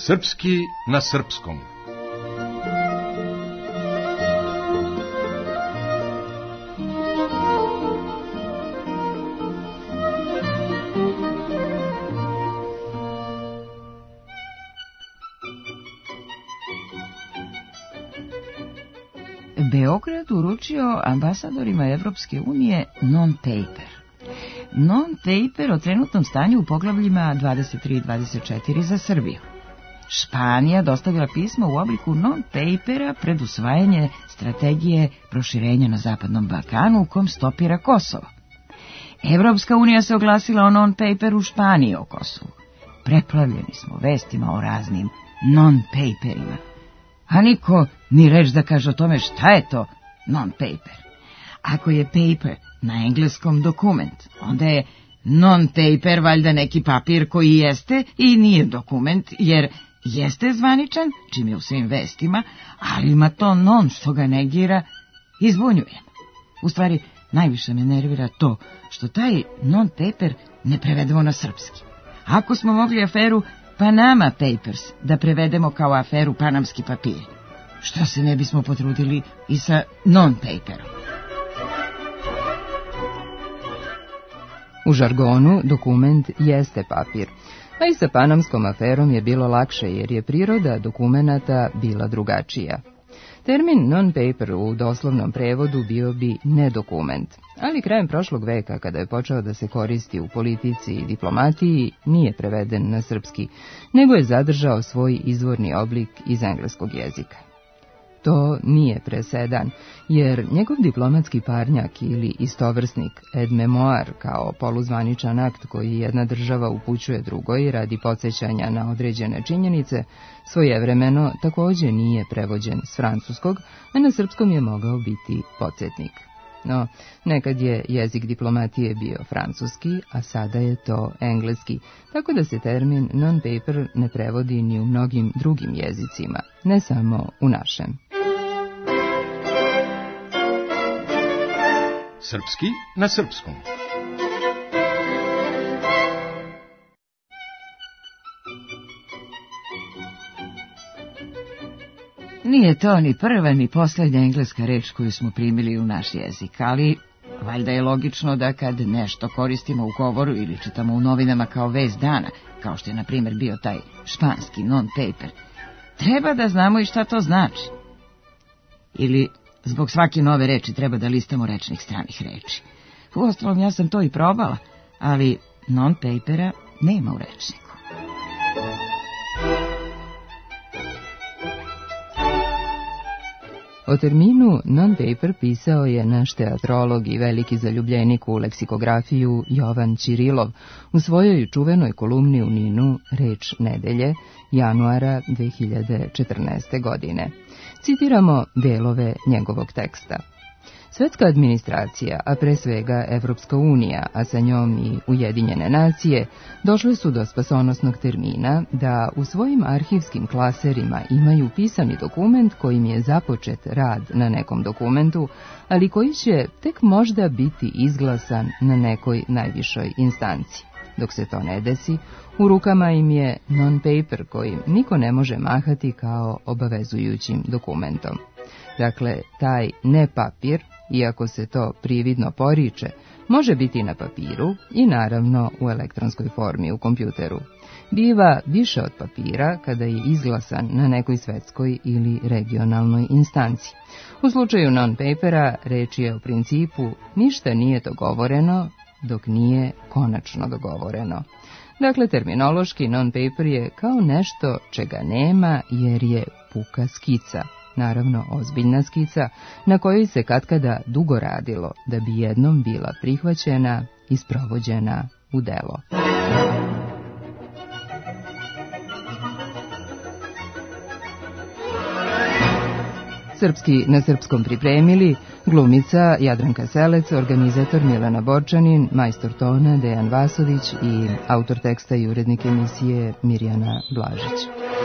Srpski na srpskom. Beograd uručio ambasadorima Evropske unije non-paper. Non-paper o trenutnom stanju u poglavljima 23 i 24 za Srbiju. Španija dostavila pismo u obliku non-papera pred usvajanje strategije proširenja na Zapadnom Balkanu u kom stopira Kosovo. Evropska unija se oglasila o non-paperu Španije o Kosovu. Preplavljeni smo vestima o raznim non-paperima. A niko ni reč da kaže o tome šta je to non-paper. Ako je paper na engleskom dokument, onda je non-paper valjda neki papir koji jeste i nije dokument, jer jeste zvaničan, čim je u svim vestima, ali ima to non što ga negira i zbunjuje. U stvari, najviše me nervira to što taj non-paper ne prevedemo na srpski. Ako smo mogli aferu Panama Papers da prevedemo kao aferu Panamski papir, što se ne bismo potrudili i sa non-paperom? U žargonu dokument jeste papir, a i sa Panamskom aferom je bilo lakše jer je priroda dokumenata bila drugačija. Termin non-paper u doslovnom prevodu bio bi nedokument, ali krajem prošlog veka, kada je počeo da se koristi u politici i diplomatiji, nije preveden na srpski, nego je zadržao svoj izvorni oblik iz engleskog jezika. To nije presedan, jer njegov diplomatski parnjak ili istovrsnik ad memoire kao poluzvaničan akt koji jedna država upućuje drugoj radi podsjećanja na određene činjenice, svojevremeno također nije prevođen s francuskog, a na srpskom je mogao biti podsjetnik. No, nekad je jezik diplomatije bio francuski, a sada je to engleski, tako da se termin non-paper ne prevodi ni u mnogim drugim jezicima, ne samo u našem. Srpski na srpskom. Nije to ni prva ni posljednja engleska reč koju smo primili u naš jezik, ali valjda je logično da kad nešto koristimo u govoru ili čitamo u novinama kao vest dana, kao što je na primjer bio taj španski non-paper, treba da znamo i šta to znači. Ili zbog svake nove reči treba da listamo rečnik stranih reči. Uostalom, ja sam to i probala, ali non-papera nema u rečniku. O terminu non-paper pisao je naš teatrolog i veliki zaljubljenik u leksikografiju Jovan Ćirilov u svojoj čuvenoj kolumni u Ninu Reč nedelje, januara 2014. godine. Citiramo delove njegovog teksta. Svetska administracija, a pre svega Evropska unija, a sa njom i Ujedinjene nacije, došle su do spasonosnog termina da u svojim arhivskim klaserima imaju pisani dokument kojim je započet rad na nekom dokumentu, ali koji će tek možda biti izglasan na nekoj najvišoj instanci. Dok se to ne desi, u rukama im je non-paper kojim niko ne može mahati kao obavezujućim dokumentom. Dakle, taj ne papir, iako se to prividno poriče, može biti na papiru i naravno u elektronskoj formi u kompjuteru. Biva više od papira kada je izglasan na nekoj svetskoj ili regionalnoj instanci. U slučaju non-papera reč je o principu ništa nije dogovoreno dok nije konačno dogovoreno. Dakle, terminološki non-paper je kao nešto čega nema jer je puka skica. Naravno ozbiljna skica, na kojoj se katkada dugo radilo da bi jednom bila prihvaćena i sprovođena u delo. Srpski na srpskom pripremili glumica Jadranka Selec, organizator Milena Borčanin, majstor tona Dejan Vasović i autor teksta i urednik emisije Mirjana Blažić.